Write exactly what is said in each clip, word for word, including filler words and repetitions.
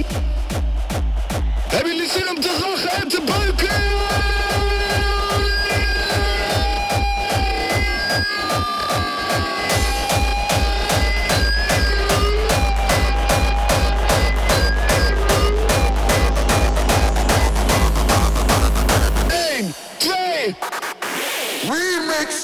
Hebben jullie zin om te lachen en te beuken? Eén, twee, remix.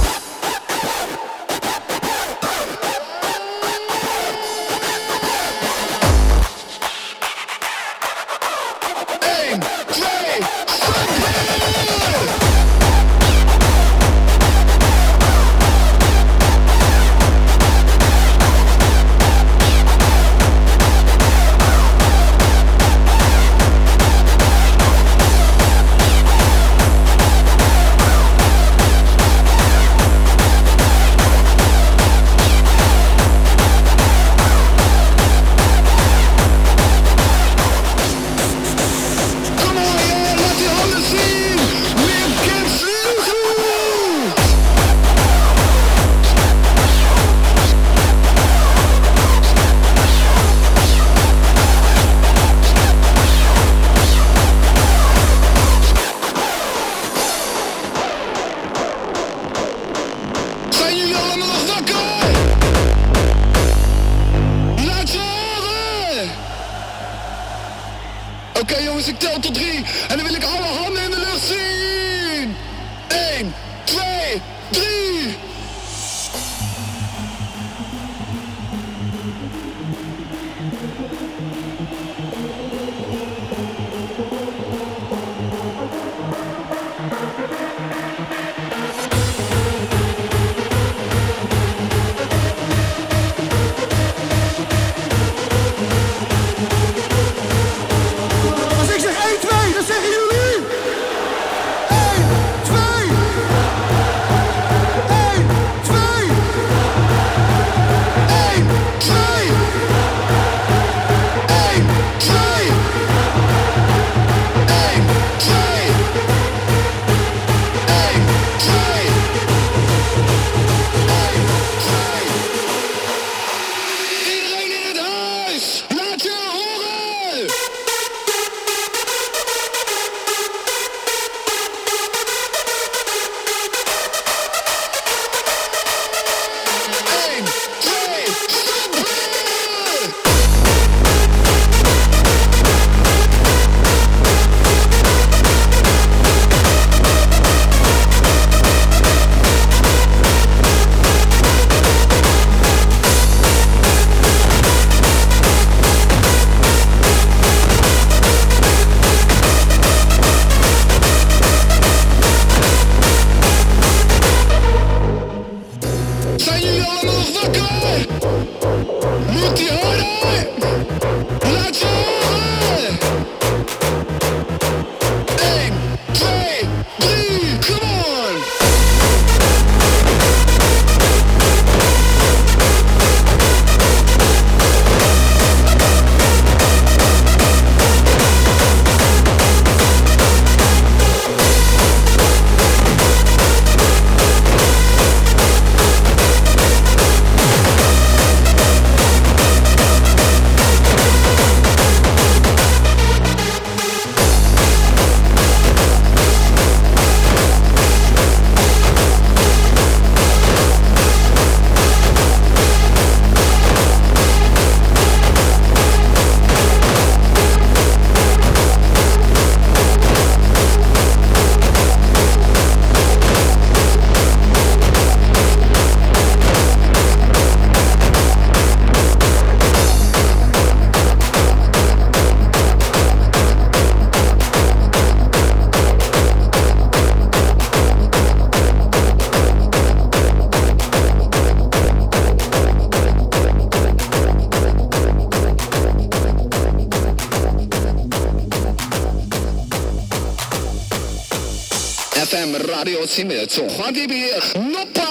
Oké okay, jongens, ik tel tot drie en dan wil ik alle handen in de lucht zien. Eén, twee, drie. Moet die harder? Laat je horen! Eén, twee, drie, come on! F M Radio Simetso. Hadi bir noppa.